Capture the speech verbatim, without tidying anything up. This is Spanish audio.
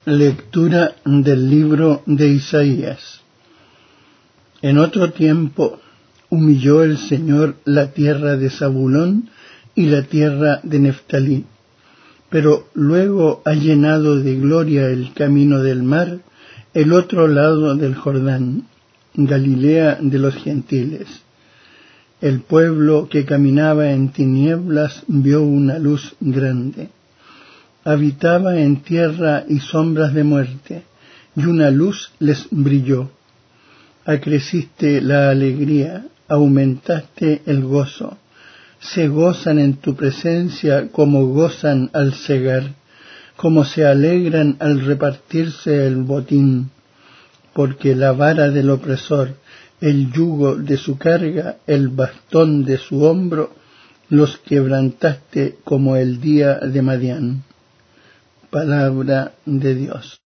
Lectura del libro de Isaías. En otro tiempo humilló el Señor la tierra de Zabulón y la tierra de Neftalí, pero luego ha llenado de gloria el camino del mar, el otro lado del Jordán, Galilea de los gentiles. El pueblo que caminaba en tinieblas vio una luz grande. Habitaba en tierra y sombras de muerte, y una luz les brilló. Acreciste la alegría, aumentaste el gozo. Se gozan en tu presencia como gozan al segar, como se alegran al repartirse el botín. Porque la vara del opresor, el yugo de su carga, el bastón de su hombro, los quebrantaste como el día de Madián. Palabra de Dios.